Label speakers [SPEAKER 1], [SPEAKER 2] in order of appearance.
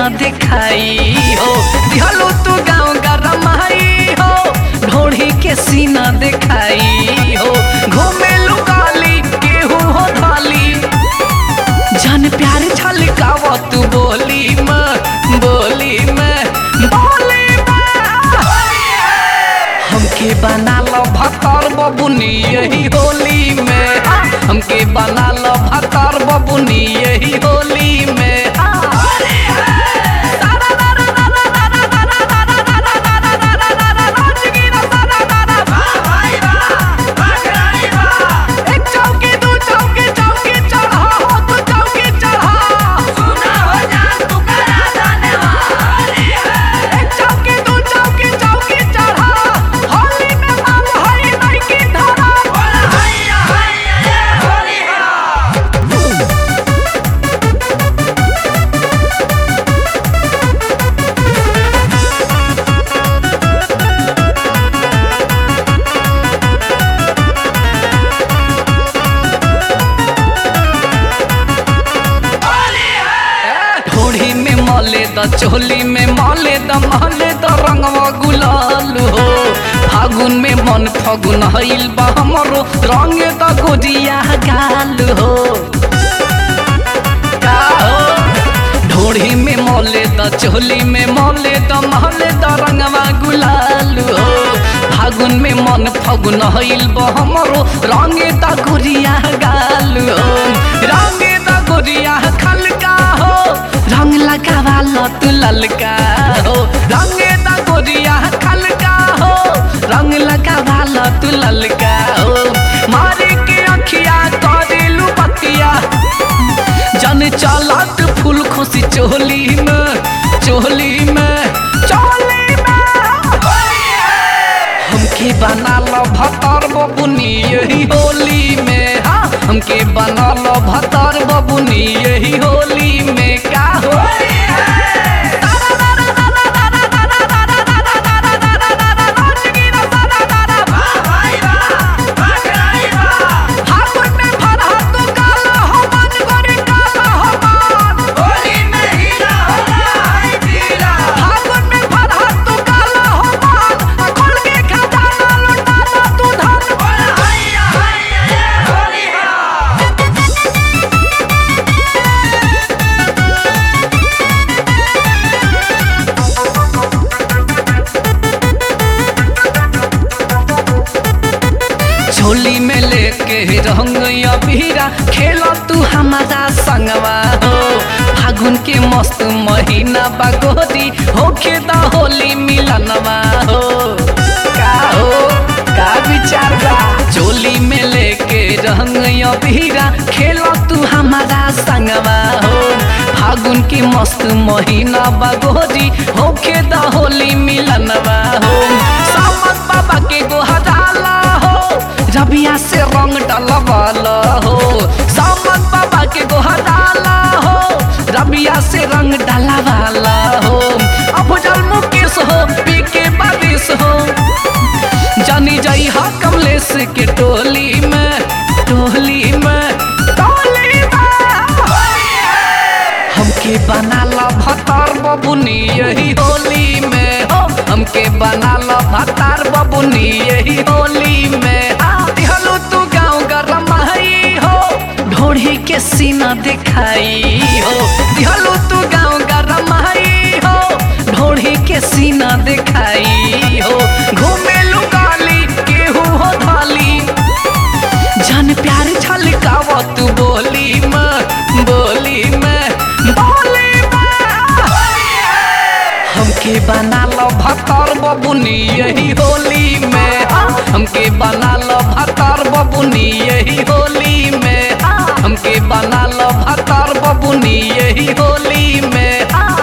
[SPEAKER 1] दिखाई हो। दिहलू तू गाँव गरमाई हो, ढोढ़ी के सीना दिखाई हो। घूमे लुकाली केहू हो थाली, जान प्यार झलकाव तू बोली में, बोली में, बोली में। हमके बना लो भतर बबुनी यही होली में, हमके बना लो भतर बबुनी यही होली में। चोली में माले द माले द रंगवा गुलाल हो। फागुन में मन फगुन हईल बा हमरो, रंग द गोजिया गाल हो। ढोढ़ी में मोले द चोली में मोले द माले द रंगवा गुलाल हो। फागुन में मन फगुन हईल बा हमरो, रंग द गोजिया गाल हो। रंग द गोजिया खलका हो, रंग लगावा तू ललका हो। रंग दा गोरिया खलका हो, रंग लगावा तू ललका हो। मारे के अखिया करेलू बतिया, जन चलत फूल खुशी चोली में, चोली में, चोली में। हमके बना लो भतर बबुनी यही होली में, हाँ हमके बना लो भतर बबुनी यही होली में। का हो झोली में लेके रंग अबीरा, खेला तू हमारा संगवा हो। फागुन के मस्त महीना बगोरी, होके दा होली मिलनवा हो। का विचार बा? झोली में लेके रंग अबीरा, खेला तू हमारा संगवा हो। फागुन के मस्त महीना बगोरी, होके दा होली मिलनवा हो। सामत बाबा के गोहराला हो, रबिया से रंग डलवाला हो। सामत बाबा के गोहराला हो, रबिया से रंग डलवाला हो। अफजल मुकेश हो, पी के बारिश हो, जानी जाई हा कमलेश के टोली में, टोली में, टोली में। हमके बना ला भतर बबुनी यही होली में, हो हमके बना ला भतर बबुनी यही होली में। दिहलू तू गाँव गरमाई हो, ढोढ़ी के सीना दिखाई हो। दिहलू तू गाँव गरमाई हो, ढोढ़ी के सीना दिखाई हो। घूमे लुकाली केहू हो थाली, जान प्यार झलकाव तू बोली में, बोली में, बोली में। हमके बना लो भतर बबुनी यही होली में, हमके बना लो भतर बबुनी यही होली में। हमके बना लो भतर बबुनी यही होली में।